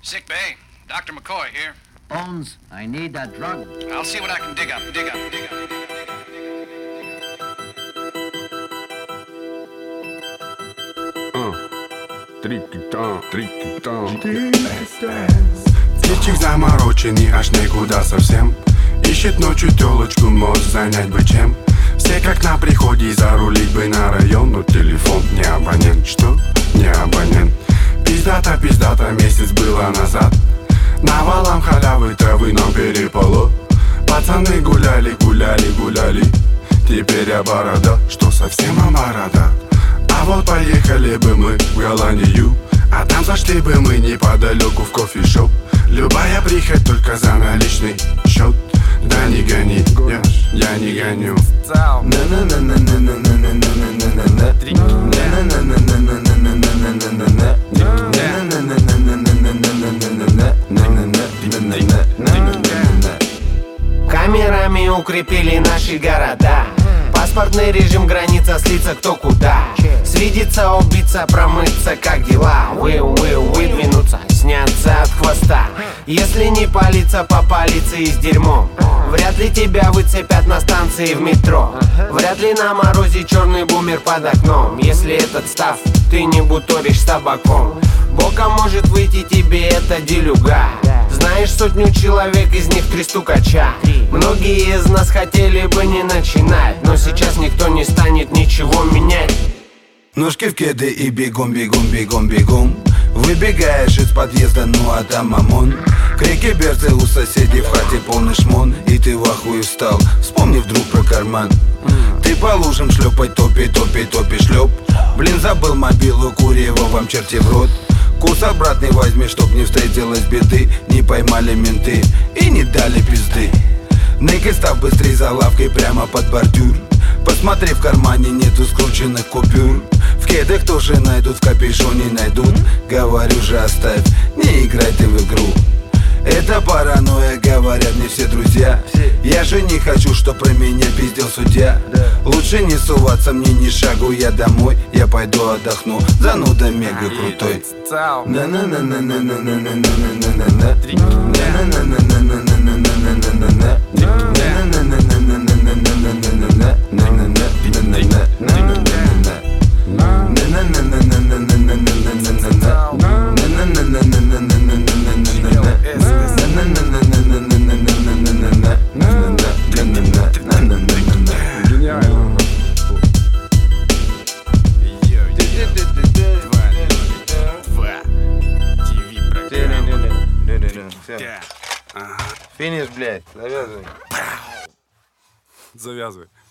Sick bay. Dr. McCoy here. Bones, I need that drug. I'll see what I can dig up. Птичек замороченный, аж никуда совсем. Ищет ночью телочку, может занять бы чем. Все как на приходе, зарулить бы на район. Но телефон не абонент, что? Не абонент. Пиздата, месяц было назад. Навалом халявы травы нам перепало. Пацаны гуляли. Теперь я борода, что совсем борода. А вот поехали бы мы в Голландию, а там зашли бы мы неподалеку в кофешоп. Любая прихоть только за наличный счет. Да не гони, я не гоню. Камерами укрепили наши города. Паспортный режим, граница, слиться кто куда. Свидеться, убиться, промыться, как дела. Выдвинуться, сняться от хвоста. Если не палиться, попалиться и с дерьмом. Вряд ли тебя выцепят на станции в метро. Вряд ли на морозе черный бумер под окном. Если этот став, ты не буторишь с табаком. Боком может выйти тебе эта делюга. Знаешь сотню человек, из них 3 стукача. Многие из нас хотели бы не начинать, но сейчас никто не станет ничего менять. Ножки в кеды и бегом. Выбегаешь из подъезда, ну а там ОМОН. Крики берцы у соседей, в хате полный шмон. И ты в ахуе встал, вспомни вдруг про карман. Ты по лужам шлепать, топи, шлеп. Блин, забыл мобилу, кури его вам черти в рот. Курс обратный возьми, чтоб не встретилось беды. Не поймали менты и не дали пизды. Ныкай, став быстрей за лавкой прямо под бордюр. Посмотри, в кармане нету скрученных купюр. В кедах тоже найдут, в капюшоне найдут. Говорю же, оставь, не играй ты в игру. Это паранойя, говорят мне все друзья. Я же не хочу, чтоб про меня пиздел судья. Лучше не суваться мне ни шагу, я домой. Я пойду отдохну, зануда мега крутой. Финиш, блядь, завязывай. Завязывай.